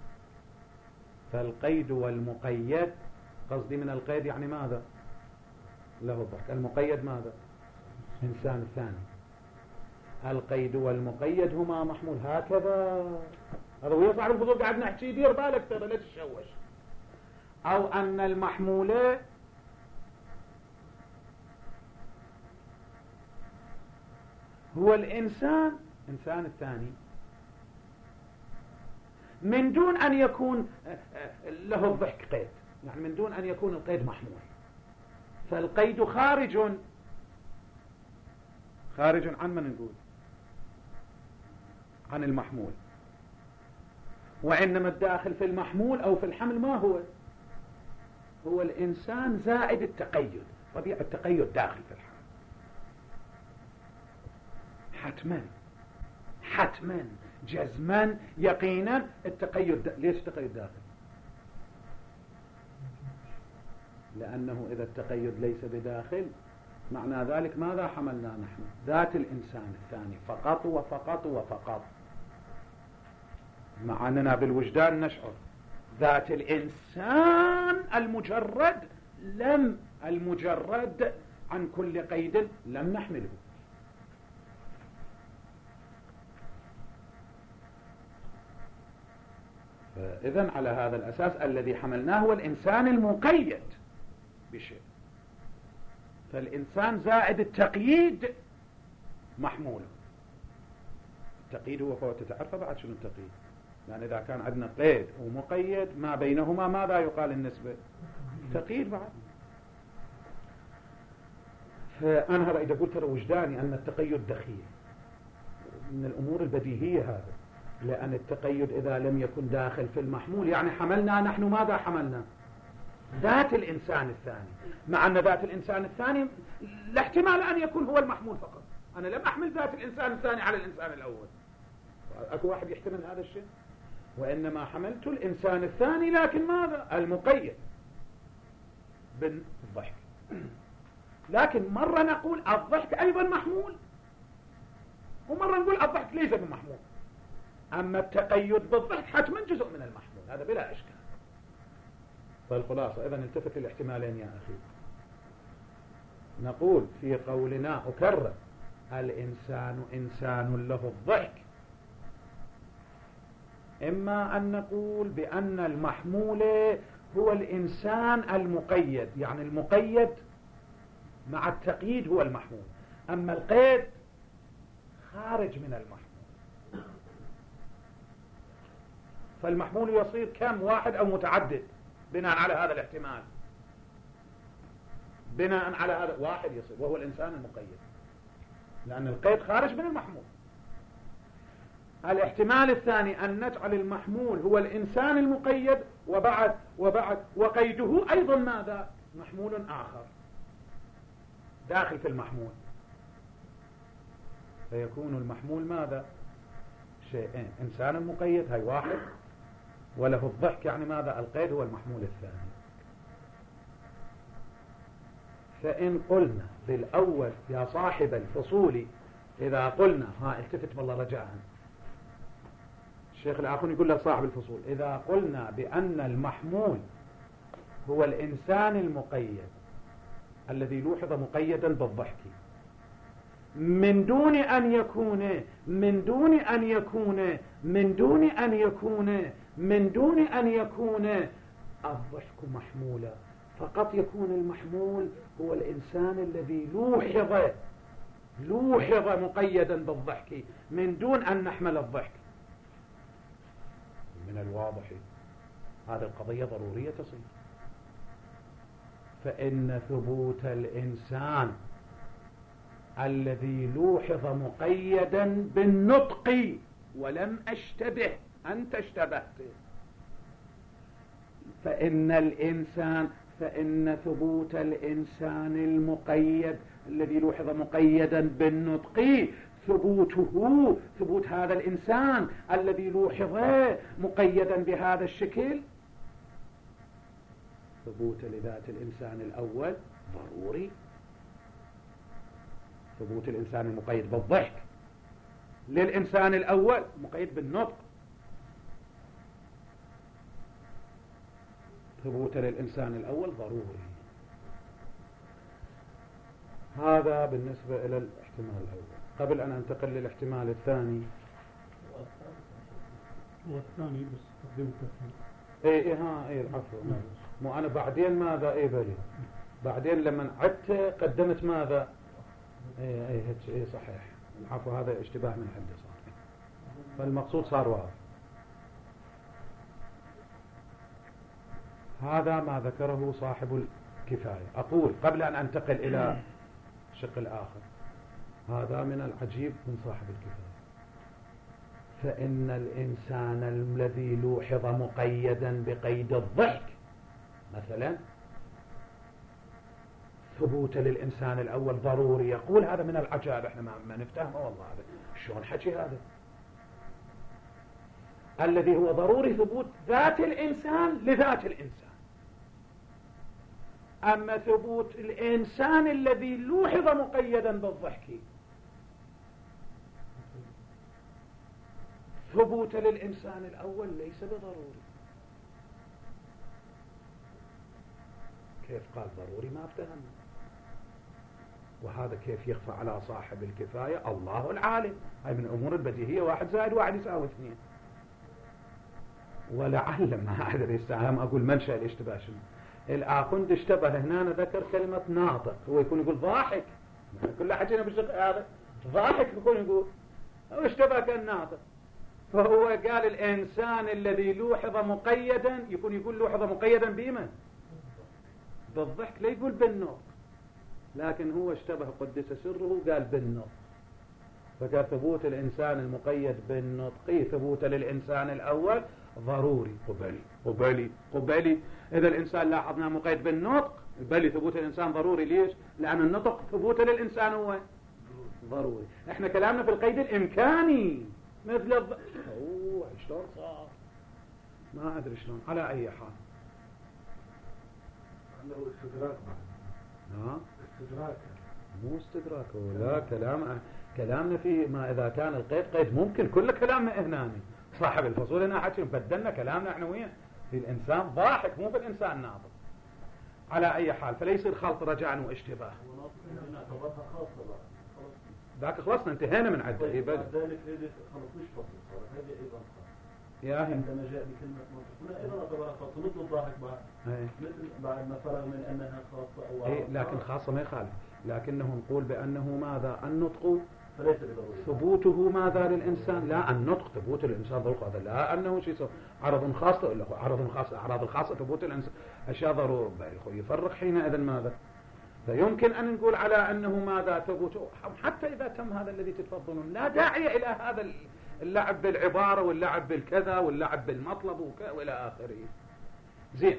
فالقيد والمقيد، قصدي من القيد يعني ماذا؟ له الضحك. المقيد ماذا؟ إنسان الثاني. القيد والمقيد هما محمول. هكذا هذا هو صاحب الفضول قاعد نحكي. دير بالك ترى لا تتشوش. أو أن المحمول هو الإنسان، إنسان الثاني، من دون أن يكون له الضحك قيد، يعني من دون أن يكون القيد محمول. فالقيد خارج عن من نقول؟ عن المحمول. وإنما الداخل في المحمول أو في الحمل ما هو؟ هو الإنسان زائد التقيد. طبيعة التقيد داخل في الحمل حتما جزما يقينا. التقيد ليش التقيد داخل؟ لأنه إذا التقيد ليس بداخل معنى ذلك ماذا حملنا نحن؟ ذات الإنسان الثاني فقط وفقط وفقط. مع أننا بالوجدان نشعر ذات الإنسان المجرد عن كل قيد لم نحمله. إذن على هذا الأساس الذي حملناه هو الإنسان المقيد بشيء، فالإنسان زائد التقييد محمول. التقييد هو فوت تعرف بعد شنو التقييد، لأن إذا كان عندنا قيد ومقيد ما بينهما ماذا يقال النسبة؟ تقييد بعد. فأنا هذا إذا قلت ترى وجداني أن التقيد دخيل من الأمور البديهية هذا، لأن التقيد إذا لم يكن داخل في المحمول يعني حملنا نحن ماذا حملنا؟ ذات الإنسان الثاني، مع أن ذات الإنسان الثاني لا احتمال أن يكون هو المحمول فقط. أنا لم أحمل ذات الإنسان الثاني على الإنسان الأول، أكو واحد يحتمل هذا الشيء؟ وإنما حملت الإنسان الثاني لكن ماذا؟ المقيد بالضحك. لكن مرة نقول الضحك أيضا محمول، ومرة نقول الضحك ليس بمحمول. أما التقيد بالضحك حتما جزء من المحمول، هذا بلا إشكال. فالخلاصة إذن التفت الاحتمالين يا أخي. نقول في قولنا أكرر الإنسان إنسان له الضحك، إما أن نقول بأن المحمول هو الإنسان المقيد، يعني المقيد مع التقييد هو المحمول، أما القيد خارج من المحمول. فالمحمول يصير كم؟ واحد أو متعدد بناء على هذا الاحتمال. بناء على هذا واحد يصير وهو الإنسان المقيد، لأن القيد خارج من المحمول. الاحتمال الثاني أن نجعل المحمول هو الإنسان المقيد وبعد وقيده أيضا ماذا؟ محمول آخر داخل في المحمول، فيكون المحمول ماذا؟ شيئين، إنسان مقيد هاي واحد، وله الضحك يعني ماذا؟ القيد هو المحمول الثاني. فإن قلنا بالأول يا صاحب الفصول، إذا قلنا التفت والله رجاءً، الشيخ الآخر يقول لك صاحب الفصول، إذا قلنا بأن المحمول هو الإنسان المقيد الذي لوحظ مقيدا بالضحك من دون أن يكون الضحك محمولا، فقط يكون المحمول هو الإنسان الذي لوحظ مقيدا بالضحك من دون أن نحمل الضحك. من الواضح هذه القضية ضرورية تصير، فإن ثبوت الإنسان الذي لوحظ مقيدا بالنطق، ولم أشتبه أنت اشتبهت، فإن ثبوت الإنسان المقيد الذي لوحظ مقيدا بالنطق ثبوت هذا الإنسان الذي لوحظ مقيدا بهذا الشكل، ثبوت لذات الإنسان الأول ضروري. ثبوت الإنسان المقيد بالضحك للإنسان الأول مقيد بالنطق، ثبوت للإنسان الأول ضروري. هذا بالنسبة إلى الاحتمال الأول. قبل أن أنتقل للاحتمال الثاني، هو الثاني بس تقديم التفصيل. العفو. مو أنا بعدين ماذا بالي بعدين لما عدت قدمت ماذا صحيح. العفو، هذا اشتباه من عندي صار، فالمقصود صار واضح. هذا ما ذكره صاحب الكفاية. أقول قبل أن أنتقل إلى الشق الآخر، هذا من العجيب من صاحب الكفاية، فإن الإنسان الذي لوحظ مقيدا بقيد الضحك مثلا ثبوت للإنسان الأول ضروري. يقول هذا من العجائب، احنا ما نفتهمه والله، هذا شلون حكي هذا؟ الذي هو ضروري ثبوت ذات الإنسان لذات الإنسان، أما ثبوت الإنسان الذي لوحظ مقيدا بالضحك ثبوت للإنسان الأول ليس بضروري. كيف قال ضروري؟ ما افتهم. وهذا كيف يخفى على صاحب الكفاية؟ الله العالم. هاي من الأمور البديهية، 1 زائد 1 يساوي 2. ولعل ما أدري الساعة ما أقول منشأ الاشتباه شنو. الآخوند اشتبه هنا ذكر كلمة ناطق، هو يكون يقول ضاحك، كل حكينا بالشق هذا ضاحك يقول هو اشتبه كان ناطق. فهو قال الإنسان الذي لوحظ مقيدا يقول لوحظ مقيدا بمن؟ بالضحك، لا يقول بالنطق، لكن هو اشتبه قدس سره قال بالنطق، فقال ثبوت الإنسان المقيد بالنطق ثبوت للإنسان الأول ضروري. قبلي إذا الإنسان لاحظنا مقيد بالنطق بل ثبوت الإنسان ضروري. ليش؟ لأن النطق ثبوت للإنسان هو ضروري. احنا كلامنا في القيد الإمكاني مثل شلون صار ما أدري شلون. على أي حال عنده استدراك بعد. استدراك مو استدراك، لا كلامنا فيه ما إذا كان القيد قيد ممكن. كل كلامنا هنا صاحب الفصول هنا حكي بدلنا كلامنا احنا وياه في الإنسان ضاحك مو في الإنسان ناطق. على أي حال فليس الخلط رجعا واشتباه. ذاك خلصنا انتهينا من عدة. ذلك خلص مش فصل صار هذه أيضا يا عندما جاء بكلمة منطق هنا أيضا اعتبرها خاصة مثل الضاحك مثل بعد ما فرغ من أنها خاصة أو لكن خاصة ما يخالف، لكنه نقول بأنه ماذا النطق فليس بضروري ثبوته ماذا للإنسان، لا النطق ثبوت الإنسان ضروري، هذا لا أنه شيء عرض خاص له عرض خاص أعراض الخاصة ثبوت الإنسان أشياء ضروري يفرق حينئذ ماذا. فيمكن أن نقول على أنه ماذا ثبوته حتى إذا تم هذا الذي تتفضلون لا داعي إلى هذا اللعب بالعبارة واللعب بالكذا واللعب بالمطلب وإلى آخره. زين.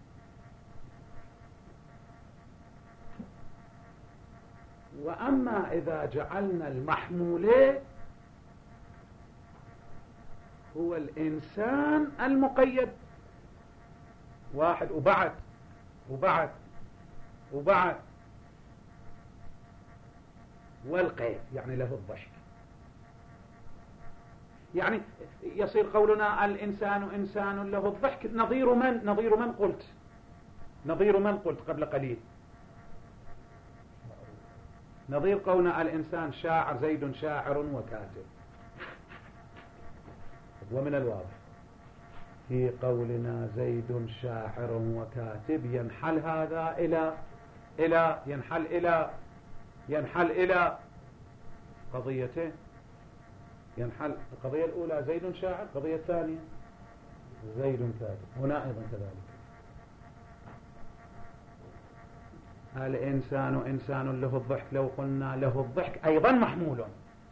وأما إذا جعلنا المحمول هو الإنسان المقيد واحد وبعد والقيد يعني له الضحك، يعني يصير قولنا الإنسان إنسان له الضحك نظير من قلت قبل قليل، نظير قولنا الإنسان شاعر زيد شاعر وكاتب. ومن الواضح في قولنا زيد شاعر وكاتب ينحل هذا ينحل إلى قضيتين. ينحل القضية الأولى زيد شاعر، القضية الثانية زيد كاتب. هنا أيضا كذلك الإنسان إنسان له الضحك، لو قلنا له الضحك أيضا محمول،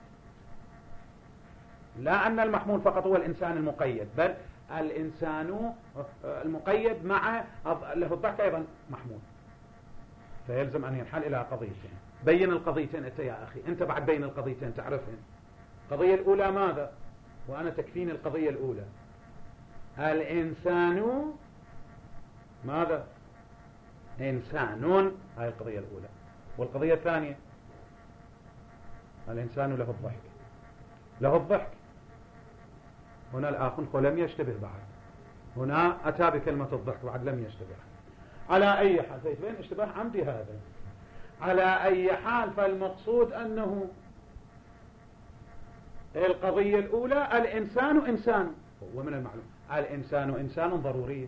لا أن المحمول فقط هو الإنسان المقيد، بل الإنسان المقيد مع له الضحك أيضا محمول، فيلزم أن ينحل إلى قضيتين. بين القضيتين أنت يا أخي، أنت بعد بين القضيتين تعرفين. القضية الأولى ماذا؟ وأنا تكفيني القضية الأولى. الإنسان ماذا؟ إنسان، هاي القضية الأولى. والقضية الثانية الإنسان له الضحك. هنا الآخر لم يشتبه بعد، هنا أتى بكلمة الضحك بعد لم يشتبه. على أي حال فين اشتباه عمدي هذا. على أي حال فالمقصود أنه القضية الأولى الإنسان إنسان، ومن المعلوم الإنسان إنسان ضروري،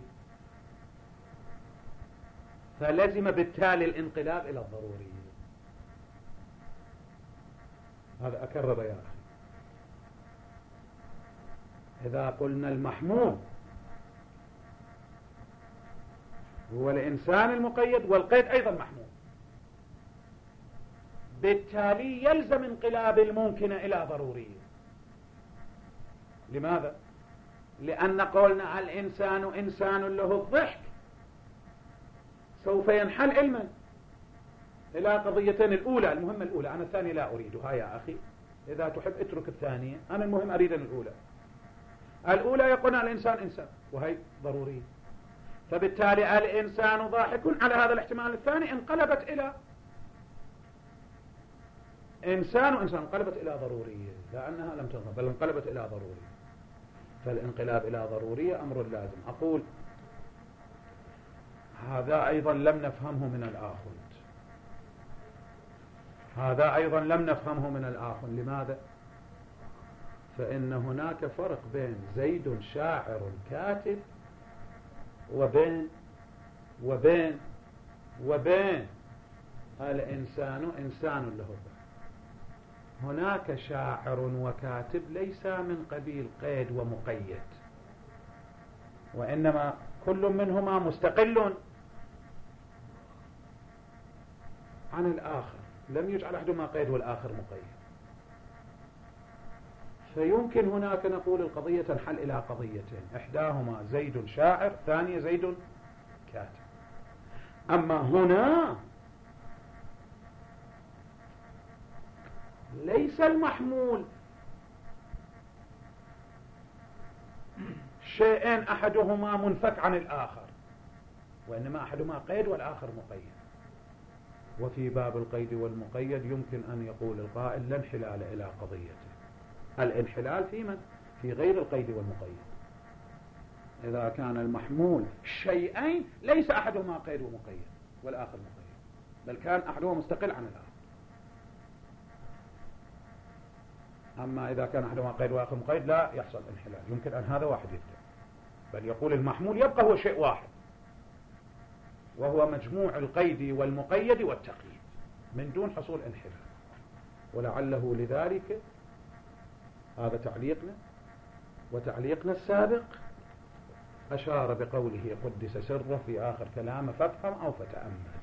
فلزم بالتالي الانقلاب إلى الضروري. هذا أكرر يا أخي. إذا قلنا المحمول هو الإنسان المقيد والقيد أيضا محمول، بالتالي يلزم انقلاب الممكن إلى ضروري. لماذا؟ لأن قولنا الإنسان إنسان له الضحك سوف ينحل علما إلى قضيتين. الأولى المهمة الأولى، أنا الثانية لا أريدها يا أخي، إذا تحب اترك الثانية، أنا المهم أريد الأولى. الأولى يقولنا الإنسان إنسان وهي ضرورية، فبالتالي الإنسان ضاحك على هذا الاحتمال الثاني انقلبت إلى إنسان انقلبت إلى ضرورية، لأنها لم تنقلب بل انقلبت إلى ضرورية. فالانقلاب إلى ضرورية أمر لازم. أقول هذا أيضا لم نفهمه من الآخوند، هذا أيضا لم نفهمه من الآخوند. لماذا؟ فإن هناك فرق بين زيد شاعر كاتب وبين الإنسان إنسان له ضحك. هناك شاعر وكاتب ليس من قبيل قيد ومقيد، وإنما كل منهما مستقل عن الآخر، لم يجعل أحدهما قيد والآخر مقيد. فيمكن هناك نقول القضية تنحل إلى قضيتين، إحداهما زيد شاعر، ثانية زيد كاتب. أما هنا ليس المحمول شيئين أحدهما منفك عن الآخر، وإنما أحدهما قيد والآخر مقيد. وفي باب القيد والمقيد يمكن أن يقول القائل لا انحلال إلى قضيته. الانحلال في من؟ في غير القيد والمقيد. إذا كان المحمول شيئين ليس أحدهما قيد ومقيد والآخر مقيد، بل كان أحدهما مستقل عن الآخر. أما إذا كان أحدهما قيد والآخر مقيد لا يحصل انحلال، يمكن أن هذا واحد يبدأ، بل يقول المحمول يبقى هو شيء واحد، وهو مجموع القيد والمقيد والتقييد من دون حصول انحلال. ولعله لذلك هذا تعليقنا، وتعليقنا السابق أشار بقوله قدس سره في آخر كلامه فافهم أو فتأمل.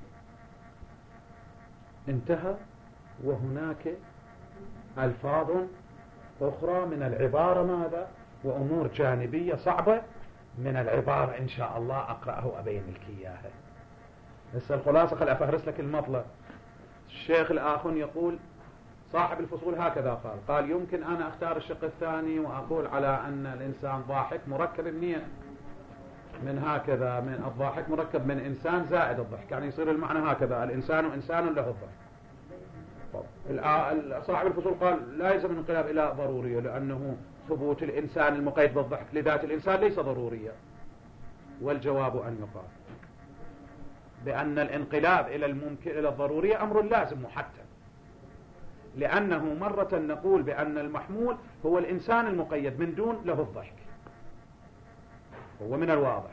انتهى. وهناك ألفاظ أخرى من العبارة ماذا؟ وأمور جانبية صعبة من العبارة إن شاء الله أقرأه أبين لك إياها. هسه الخلاصة خل أفهرس لك المطلب. الشيخ الآخون يقول صاحب الفصول هكذا قال يمكن أنا أختار الشق الثاني وأقول على أن الإنسان ضاحك مركب من هكذا، من الضاحك مركب من إنسان زائد الضحك، يعني يصير المعنى هكذا الإنسان إنسان له الضحك. صاحب الفصول قال لا يلزم الانقلاب إلى ضرورية، لأنه ثبوت الإنسان المقيد بالضحك لذات الإنسان ليس ضرورية. والجواب أن يقال بأن الانقلاب إلى الممكن إلى الضرورية أمر لازم محتم، لأنه مرة نقول بأن المحمول هو الإنسان المقيد من دون له الضحك، هو من الواضح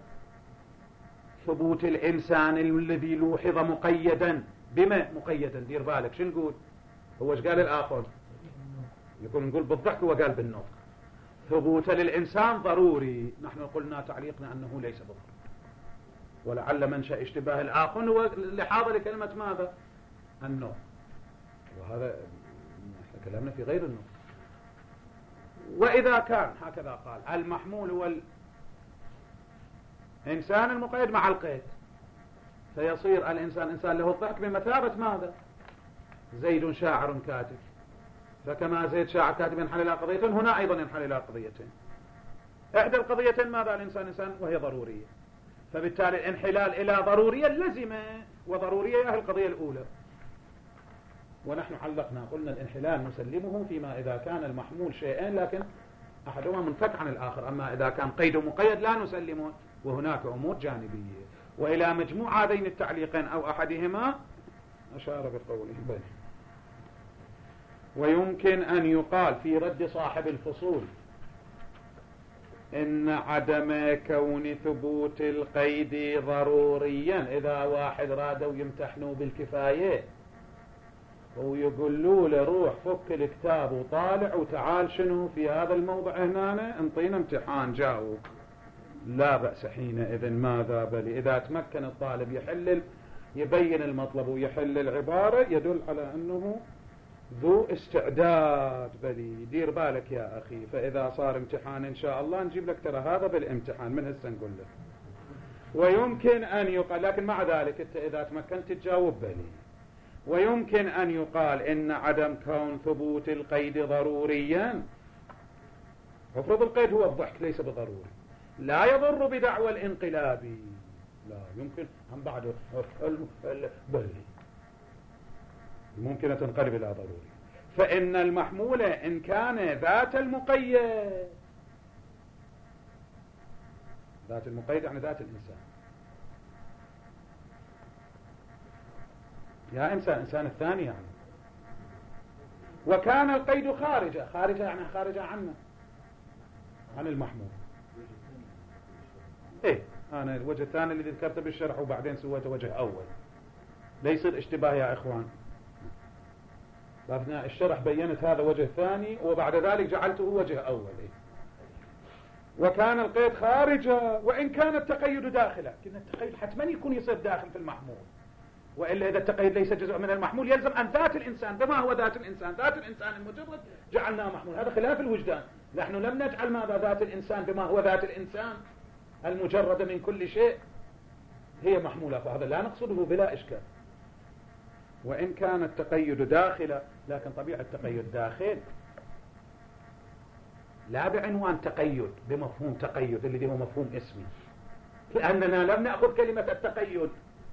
ثبوت الإنسان الذي لوحظ مقيدا بما مقيدا. دير بالك شو نقول؟ هو ايش قال الآخر؟ يكون نقول بالضحك وقال بالنطق. ثبوت للإنسان ضروري، نحن قلنا تعليقنا أنه ليس بالضروري، ولعل منشأ اشتباه الآخر هو لحاظة لكلمة ماذا؟ النطق، وهذا كلامنا في غير النطق. وإذا كان هكذا قال المحمول هو الإنسان المقيد مع القيد، فيصير الإنسان إنسان له الضحك بمثابة ماذا؟ زيد شاعر كاتب. فكما زيد شاعر كاتب ينحل إلى قضيتين، هنا أيضا ينحل إلى قضيتين. إحدى القضيتين ماذا؟ الإنسان إنسان وهي ضرورية، فبالتالي الانحلال إلى ضرورية لزمة، وضرورية هي القضية الأولى. ونحن علقنا قلنا الانحلال نسلمه فيما إذا كان المحمول شيئين لكن أحدهما منفك عن الآخر، أما إذا كان قيد مقيد لا نسلمه، وهناك أمور جانبية. وإلى مجموع هذين التعليقين أو أحدهما أشار بقوله بل. ويمكن أن يقال في رد صاحب الفصول إن عدم كون ثبوت القيد ضروريا، إذا واحد رادوا يمتحنوا بالكفاية ويقولوا له روح فك الكتاب وطالع وتعال شنو في هذا الموضع هنا انطينا امتحان جاوب، لا بأس حينئذ ماذا؟ بل إذا تمكن الطالب يبين المطلب ويحل العبارة يدل على أنه ذو استعداد. بل دير بالك يا أخي، فإذا صار امتحان إن شاء الله نجيب لك ترى هذا بالامتحان من هسه نقول لك. ويمكن أن يقال، لكن مع ذلك أنت إذا تمكنت تجاوب بلي. ويمكن أن يقال إن عدم كون ثبوت القيد ضروريا، افرض القيد هو الضحك ليس بضروري، لا يضر بدعوى الانقلاب، لا يمكن هم بعد بلي ممكن تنقلب إلى ضروري. فإن المحمول إن كان ذات المقيد ذات المقيد يعني ذات الإنسان. يا إنسان الثاني يعني. وكان القيد خارجة يعني خارجة عنه، عن المحمول. إيه أنا الوجه الثاني اللي ذكرته بالشرح وبعدين سويته وجه أول، ليس الاشتباه يا إخوان. أثناء الشرح بينت هذا وجه ثاني وبعد ذلك جعلته وجه أول. إيه؟ وكان القيد خارجة وإن كان التقيد داخله، لكن التقيد حتما يكون يصير داخل في المحمول، وإلا إذا التقيد ليس جزء من المحمول يلزم أن ذات الإنسان بما هو ذات الإنسان المجرد جعلناه محمول. هذا خلاف الوجدان. نحن لم نجعل ماذا ذات الإنسان بما هو ذات الإنسان المجرد من كل شيء هي محمولة، فهذا لا نقصده بلا إشكال. وإن كان التقيد داخله، لكن طبيعة التقيد داخل لا بعنوان تقيد بمفهوم تقيد الذي هو مفهوم اسمي، لأننا لم نأخذ كلمة التقيد،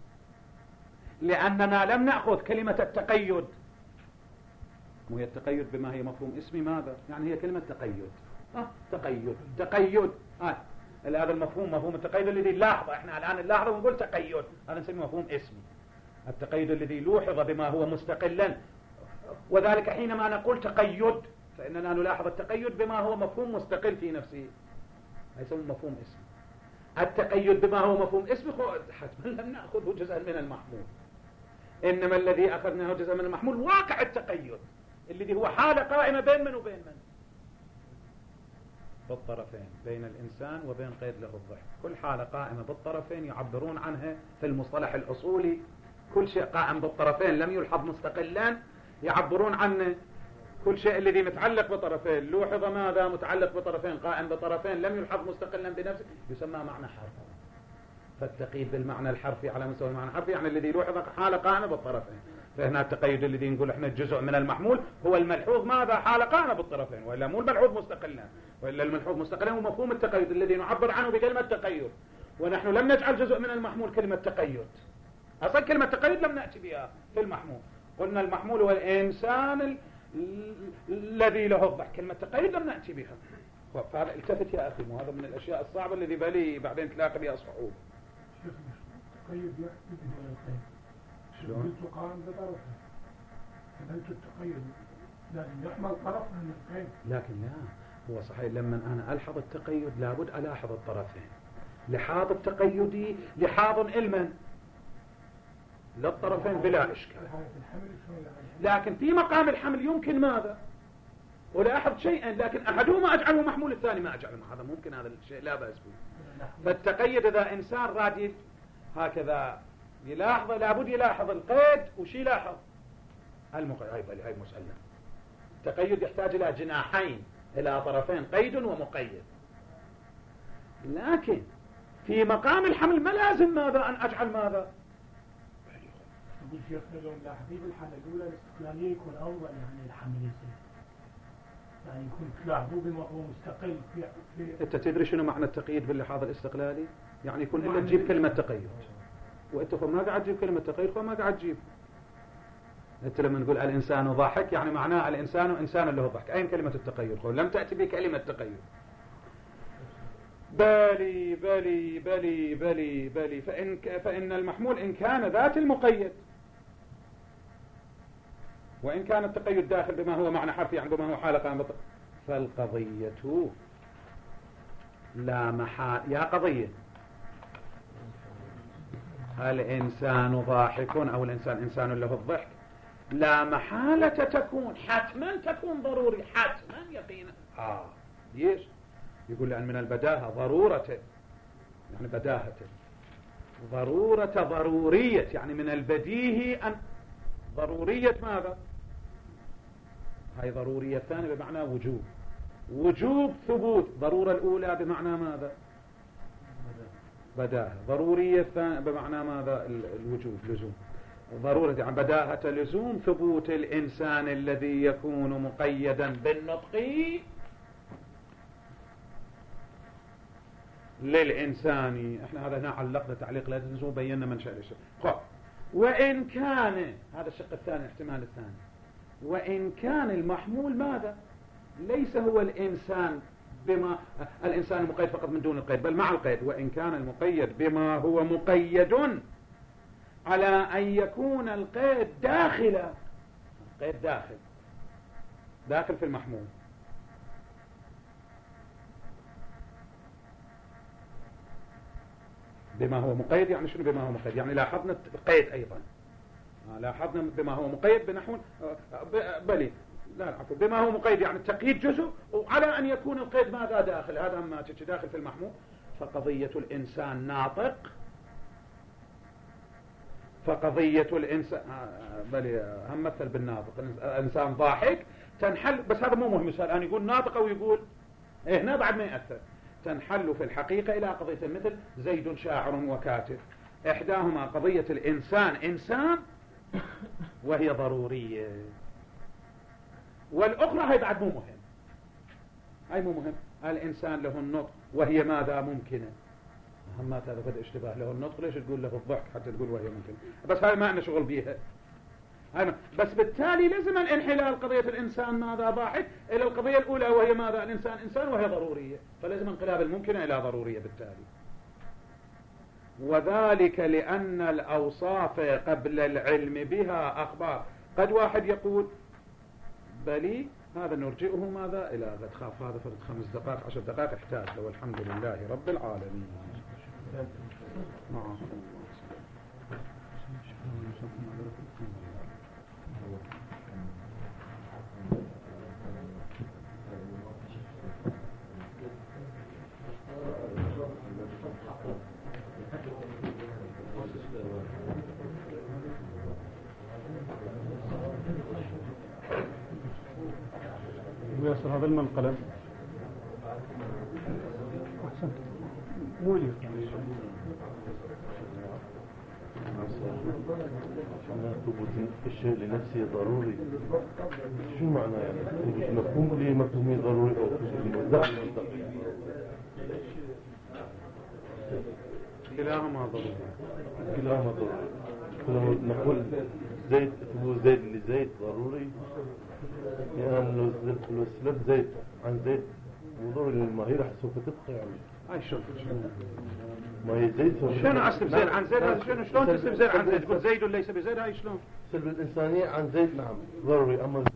وهي التقيد بما هي مفهوم اسمي ماذا؟ يعني هي كلمة تقيد. تقيد هذا المفهوم، مفهوم التقيد الذي لاحظه، احنا الآن نلاحظه ونقول تقيد، هذا نسميه مفهوم اسمي. التقيد الذي لوحظ بما هو مستقلا، وذلك حينما نقول تقيد فإننا نلاحظ التقيد بما هو مفهوم مستقل في نفسه، ليس مفهوم اسمي. التقيد بما هو مفهوم اسمي حتما لم نأخذه جزءا من المحمول، إنما الذي أخذناه جزءا من المحمول واقع التقيد الذي هو حالة قائمة بين من وبين من؟ بالطرفين، بين الإنسان وبين قيد له الضحك. كل حالة قائمة بالطرفين يعبرون عنها في المصطلح الأصولي، كل شيء قائم بالطرفين لم يلحظ مستقلا يعبرون عنه. كل شيء الذي متعلق بطرفين لوحظ ماذا؟ متعلق بطرفين قائم بطرفين لم يلحظ مستقلا بنفسه، يسمى معنى حرفي. فالتقييد بالمعنى الحرفي على مستوى المعنى الحرفي يعني الذي لوحظ حالة قائمة بالطرفين. فهنا التقيد الذي نقول احنا جزء من المحمول هو الملحوظ ماذا؟ حالة قائمة بالطرفين، وإلا مو الملحوظ مستقلا، وإلا الملحوظ مستقلا هو مفهوم التقيد الذي نعبر عنه بكلمة تقيد. ونحن لم نجعل جزء من المحمول كلمة تقيد، أصلا كلمة تقيد لم نأتي بها في المحمول. قلنا المحمول هو الإنسان الذي له الضحك، كلمة تقيد لم نأتي بها. فهذا التفت يا أخي، وهذا من الأشياء الصعبة الذي بالي بعدين تلاقي بها صعوبة. التقيد يحدث من القيد. شلون؟ قائم بطرفه، فأنت التقيد لازم يحمل طرف من القيد. لكن لا، هو صحيح لما أنا ألحظ التقيد لابد ألاحظ الطرفين. لحاظ التقيد لحاظ علما للطرفين بلا إشكال، لكن في مقام الحمل يمكن ماذا؟ ولاحظ شيئا لكن أحدهما أجعله محمول الثاني ما أجعله، هذا ممكن، هذا الشيء لا بأس به. فالتقيد إذا إنسان راد هكذا يلاحظ لابد يلاحظ القيد وش يلاحظ؟ المقيد. هاي مسألة. التقيد يحتاج إلى جناحين، إلى طرفين قيد ومقيد. لكن في مقام الحمل ما لازم ماذا؟ أن أجعل ماذا؟ يقول شيخنا لو ملاحظين الحالة الأولى الاستقلالية يكون أفضل، يعني الحمل يصير يعني يكون تلاحظوه بما هو مستقل في أنت تدري شنو معنى التقييد باللحاظ الاستقلالي؟ يعني يكون إلا تجيب كلمة تقيد، وأنت ما قاعد تجيب كلمة تقيد، ما قاعد تجيب. أنت لما نقول الإنسان ضاحك يعني معناه الإنسان إنسان له ضحك، أين كلمة التقيد؟ لم تأتي بكلمة تقيد. بلي فإن المحمول إن كان ذات المقيد، وإن كان التقيد داخل بما هو معنى حرفي يعني بما هو حالة قائمة، فالقضية لا محال. يا قضية الإنسان ضاحك أو الإنسان إنسان له الضحك لا محالة تكون، حتما تكون ضروري، حتما يقينا. ليش؟ يقول لأن من البداهة ضرورة، يعني بداهة ضرورة ضرورية، يعني من البديهي أن ضرورية ماذا؟ هاي ضرورية الثانية بمعنى وجوب، وجوب ثبوت. ضرورة الأولى بمعنى ماذا؟ بداهة. ضرورية الثانية بمعنى ماذا؟ الوجوب، لزوم. ضرورة يعني بداهة لزوم ثبوت الإنسان الذي يكون مقيدا بالنطق للإنسان. احنا هذا هنا علقنا تعليق لازم بينا منشأ الشيء. وإن كان هذا الشق الثاني، احتمال الثاني، وإن كان المحمول ماذا؟ ليس هو الإنسان بما الإنسان مقيد فقط من دون القيد، بل مع القيد. وإن كان المقيد بما هو مقيد على أن يكون القيد داخل، القيد داخل في المحمول. بما هو مقيد يعني شنو بما هو مقيد؟ يعني لاحظنا القيد أيضا، لاحظنا بما هو مقيد بنحو بلي لا عفوا، بما هو مقيد يعني التقييد جزء، وعلى أن يكون القيد ماذا داخل، هذا ما داخل في المحمول. فقضية الإنسان ناطق، فقضية الإنسان بلي هم مثل بالناطق، الإنسان ضاحك تنحل، بس هذا مو مهم الآن يقول ناطق أو يقول هنا بعد ما يأثر، تنحل في الحقيقة إلى قضية مثل زيد شاعر وكاتب. إحداهما قضية الإنسان إنسان وهي ضرورية، والأخرى هي بعد مو مهم، هاي مو مهم. الإنسان له النطق وهي ماذا ممكنة، ما هذا بدأ اشتباه، له النطق ليش تقول له الضحك حتى تقول وهي ممكنة، بس هاي ما عندنا شغل بيها. بس بالتالي لازم الانحلال قضية الإنسان ماذا ضاحك إلى القضية الأولى وهي ماذا الإنسان إنسان وهي ضرورية، فلازم انقلاب الممكنة إلى ضرورية بالتالي. وذلك لأن الأوصاف قبل العلم بها أخبار. قد واحد يقول بلي هذا نرجئه ماذا إلى غد، خاف هذا فرد 5 دقائق 10 دقائق احتاج له، والحمد لله رب العالمين. يصل هذا المنقلب أحسن مولي ثبوت الشيء لنفسه ضروري، شو معنى يعني ثبوت مفهوم لمفهومي ضروري أو كلاهما ضروري، كلاهما ضروري. نقول زيد ثبوت زيد لزيد ضروري، يعني لو سلب زيد عن زيد موضوع الماهرة سوف تبقى يعني. هاي شوف ما هي زيد شنو اسلب زيد عن زيد، هذا شنو شلون تسلب زيد عن زيد؟ تقول زيد ليس بزيد، هاي شلون؟ سلب الإنسانية عن زيد نعم ضروري، أما